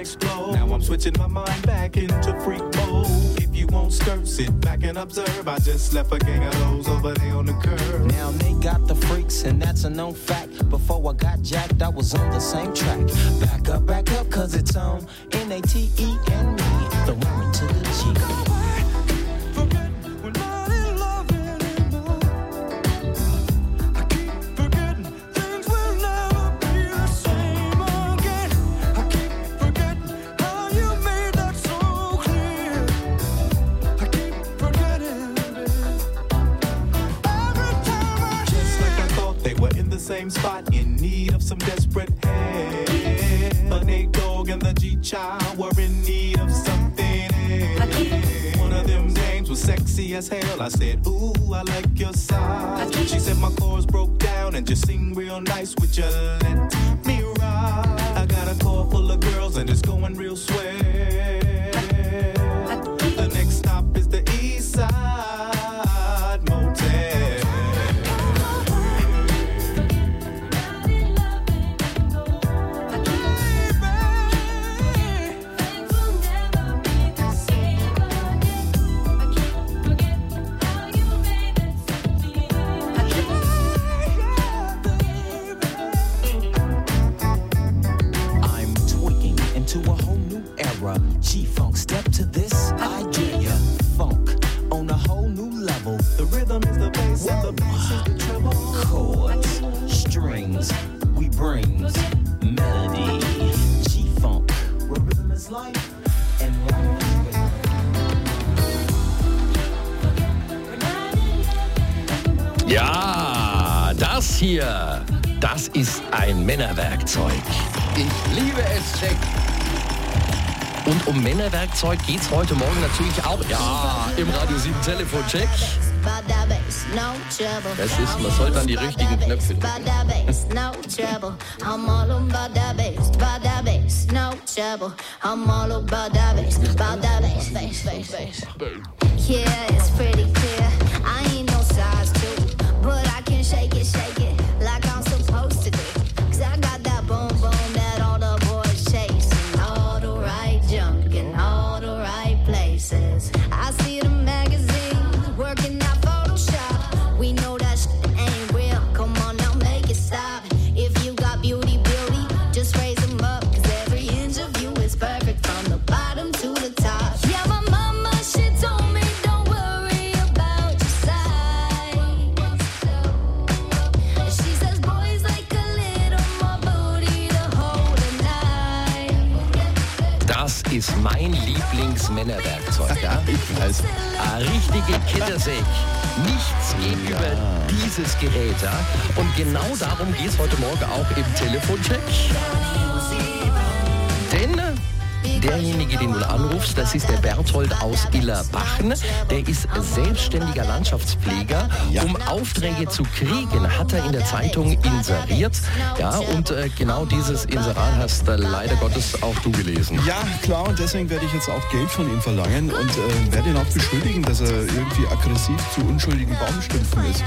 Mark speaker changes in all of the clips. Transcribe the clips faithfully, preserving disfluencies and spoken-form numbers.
Speaker 1: explode. Now I'm switching my mind back into freak mode. If you won't skirt, sit back and observe. I just left a gang of those over there on the curb.
Speaker 2: Now they got the freaks and that's a known fact. Before I got jacked, I was on the same track. Back up, back up, cause it's on N A T E and me, the woman to the G.
Speaker 1: Same spot in need of some desperate help. A Nate Dogg and the G-Child were in need of something else. One of them dames was sexy as hell. I said, ooh, I like your size. She said my chords broke down and just sing real nice. Would you let me ride? I got a car full of girls and it's going real swell. The next stop is the East Side Motel.
Speaker 2: G-Funk, step to this idea. Funk on a whole new level.
Speaker 1: The rhythm is the bass and the bass is the treble.
Speaker 2: Chords, strings, we brings melody. G-Funk, where rhythm is life and life is rhythm.
Speaker 3: Ja, das hier, das ist ein Männerwerkzeug. Ich liebe es, Jack. Und um Männerwerkzeug geht's heute Morgen natürlich auch. Ja, im Radio sieben Telefoncheck. Das ist, man soll dann die richtigen Knöpfe drücken.
Speaker 4: Yeah, it's pretty clear. I ain't no size two, but I can shake it, shake it like I'm supposed to do. Cause I got that boom boom that all the boys chase. All the right junk in all the right places. I see the magazines working out Photoshop. We know that shit ain't real. Come on now, make it stop. If you got beauty, beauty, just raise them up. Cause every inch of you is perfect from the bottom to the top. Yeah, my mama, she told me don't worry about your size. She says boys like a little more booty to hold a night.
Speaker 3: Das ist mein Lieblingsmännerwerkzeug. Ja?
Speaker 5: Ich weiß.
Speaker 3: Eine richtige Kittersäge. Nichts geht
Speaker 5: Ja.
Speaker 3: über dieses Gerät. Ja? Und genau darum geht es heute Morgen auch im Telefoncheck. Denn derjenige, den du anrufst, das ist der Berthold aus Illerbachen. Der ist selbstständiger Landschaftspfleger.
Speaker 5: Ja.
Speaker 3: Um Aufträge zu kriegen, hat er in der Zeitung inseriert. Ja, und äh, genau dieses Inserat hast äh, leider Gottes auch du gelesen.
Speaker 5: Ja, klar, und deswegen werde ich jetzt auch Geld von ihm verlangen und äh, werde ihn auch beschuldigen, dass er irgendwie aggressiv zu unschuldigen Baumstümpfen ist.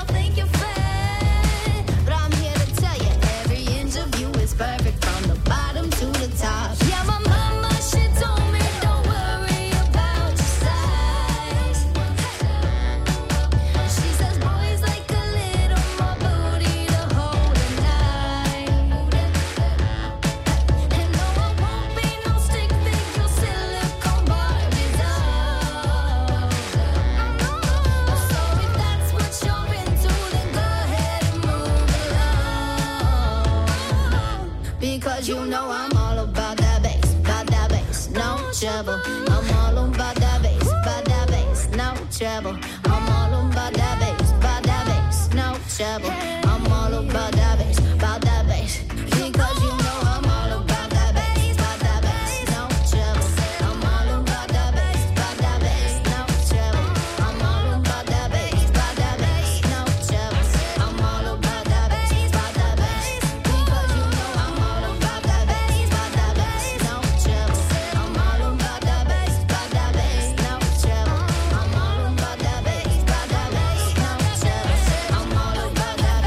Speaker 4: Because you know I'm all about that bass, about that bass, no trouble. I'm all about that bass, about that bass, no trouble. I'm all about that bass, about that bass, no trouble. I'm all about that bass, about that bass. Because you know I'm all about that bass, about that bass, no trouble. I'm all about that bass, about that bass, no trouble. I'm all about that bass, about that bass, no trouble. I'm all about that bass, about that bass. Because you know I'm all about that bass, about that bass, no trouble. I'm all about that bass, about that bass, no trouble. I'm all about that bass, about that bass, no trouble. I'm all about that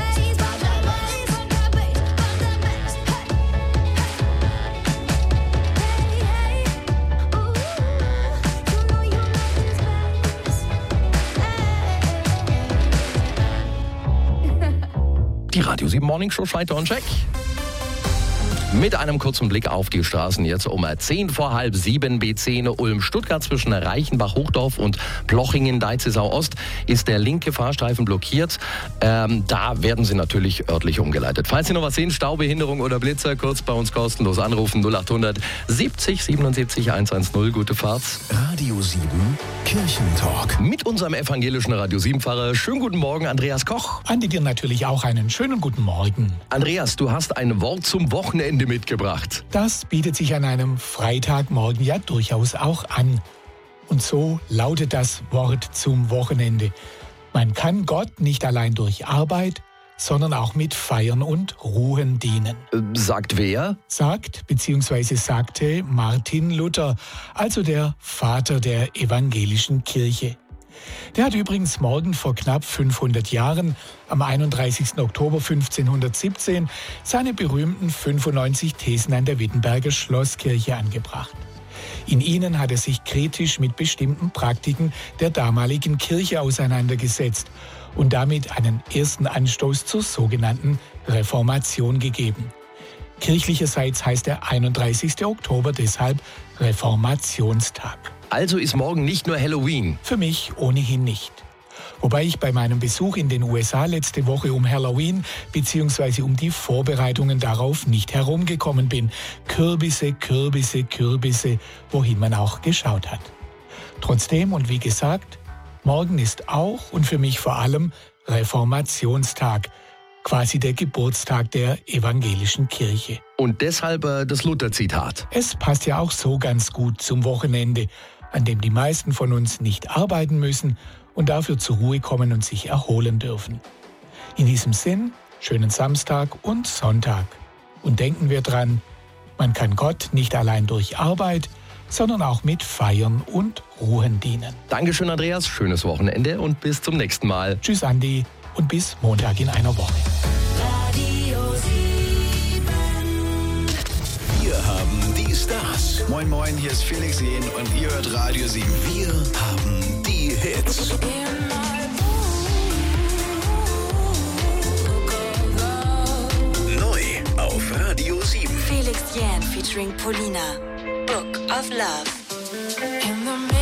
Speaker 3: Radio sieben Morning Show Scheiter und Check. Mit einem kurzen Blick auf die Straßen jetzt um zehn vor halb sieben B zehn Ulm-Stuttgart zwischen Reichenbach-Hochdorf und Plochingen-Deizisau-Ost ist der linke Fahrstreifen blockiert. Ähm, da werden Sie natürlich örtlich umgeleitet. Falls Sie noch was sehen, Staubehinderung oder Blitzer, kurz bei uns kostenlos anrufen null acht hundert siebzig siebenundsiebzig hundertzehn. Gute Fahrt.
Speaker 6: Radio sieben Kirchentalk.
Speaker 3: Mit unserem evangelischen Radio sieben-Pfarrer. Schönen guten Morgen, Andreas Koch.
Speaker 7: Andi, dir natürlich auch einen schönen guten Morgen.
Speaker 3: Andreas, du hast ein Wort zum Wochenende mitgebracht.
Speaker 7: Das bietet sich an einem Freitagmorgen ja durchaus auch an. Und so lautet das Wort zum Wochenende. Man kann Gott nicht allein durch Arbeit, sondern auch mit Feiern und Ruhen dienen.
Speaker 3: Sagt wer?
Speaker 7: Sagt bzw. sagte Martin Luther, also der Vater der evangelischen Kirche. Der hat übrigens morgen vor knapp fünfhundert Jahren, am einunddreißigsten Oktober fünfzehnhundertsiebzehn, seine berühmten fünfundneunzig Thesen an der Wittenberger Schlosskirche angebracht. In ihnen hat er sich kritisch mit bestimmten Praktiken der damaligen Kirche auseinandergesetzt und damit einen ersten Anstoß zur sogenannten Reformation gegeben. Kirchlicherseits heißt der einunddreißigsten Oktober deshalb Reformationstag.
Speaker 3: Also ist morgen nicht nur Halloween?
Speaker 7: Für mich ohnehin nicht. Wobei ich bei meinem Besuch in den U S A letzte Woche um Halloween bzw. um die Vorbereitungen darauf nicht herumgekommen bin. Kürbisse, Kürbisse, Kürbisse, wohin man auch geschaut hat. Trotzdem und wie gesagt, morgen ist auch und für mich vor allem Reformationstag, quasi der Geburtstag der evangelischen Kirche.
Speaker 3: Und deshalb äh, das Luther-Zitat.
Speaker 7: Es passt ja auch so ganz gut zum Wochenende, an dem die meisten von uns nicht arbeiten müssen und dafür zur Ruhe kommen und sich erholen dürfen. In diesem Sinn, schönen Samstag und Sonntag. Und denken wir dran, man kann Gott nicht allein durch Arbeit, sondern auch mit Feiern und Ruhen dienen.
Speaker 3: Dankeschön, Andreas. Schönes Wochenende und bis zum nächsten Mal.
Speaker 7: Tschüss, Andi, und bis Montag in einer Woche.
Speaker 6: Wir haben die Stars. Moin Moin, hier ist Felix Jähn und ihr hört Radio sieben. Wir haben die Hits. Neu auf Radio sieben.
Speaker 8: Felix Jähn featuring Polina. Book of Love. In the